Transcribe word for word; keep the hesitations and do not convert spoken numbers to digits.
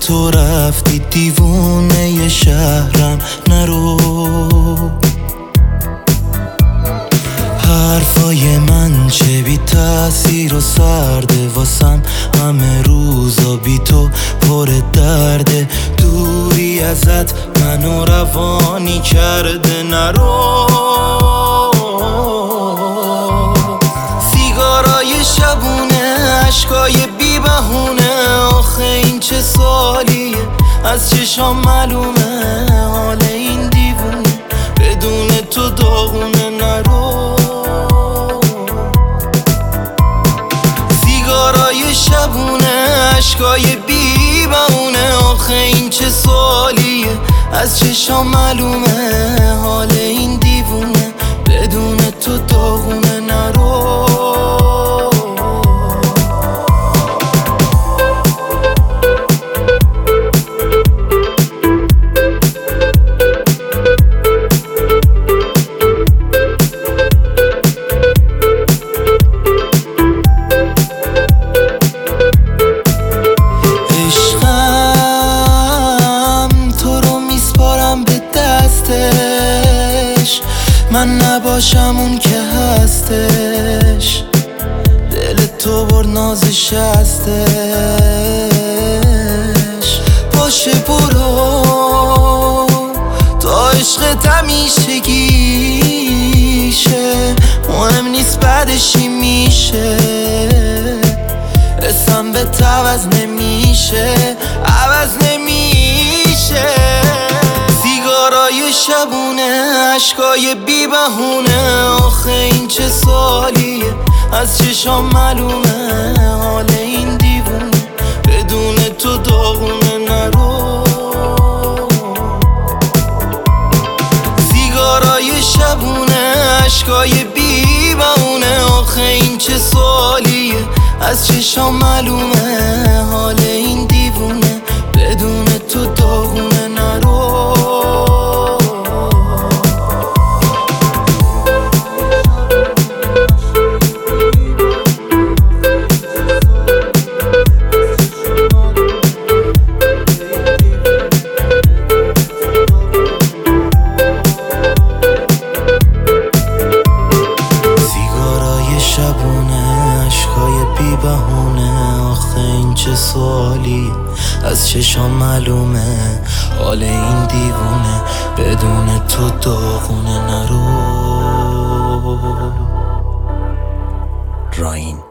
تو رفتی دیوونه ی شهرم نرو. حرفای من چه بی تأثیر و سرده واسم، همه روزا بی تو پر درده. دوری ازت منو روانی کرده نرو. سیگارای شبونه، عشقای بی بهونه، آخه این چه سالیه از چشام معلومه. حال این دیوونه بدون تو داغونه نرو. سیگارای شبونه، عشقای بی بهونه، آخه این چه سالیه از چشام معلومه. حال این دیوونه بدون تو داغونه نرو. من نباشم اون که هستش، دل تو بر نازش هستش. باشه برو تا عشقت همیشگیشه، مهم نیست بعدشی میشه. اسم به عوض نمیشه، عوض نمیشه. سیگارای شبونه، عشقای بی بهونه، آخه این چه سالیه از چشام معلومه. حال این دیوونه بدون تو داغونه نرو. سیگارای شبونه، عشقای بی بهونه، آخه این چه سالیه از چشام معلومه. حال این دیوونه بدون تو داغونه نرو. چه سوالی از چشام معلومه. حال این دیوونه بدون تو داغونه نرو. راین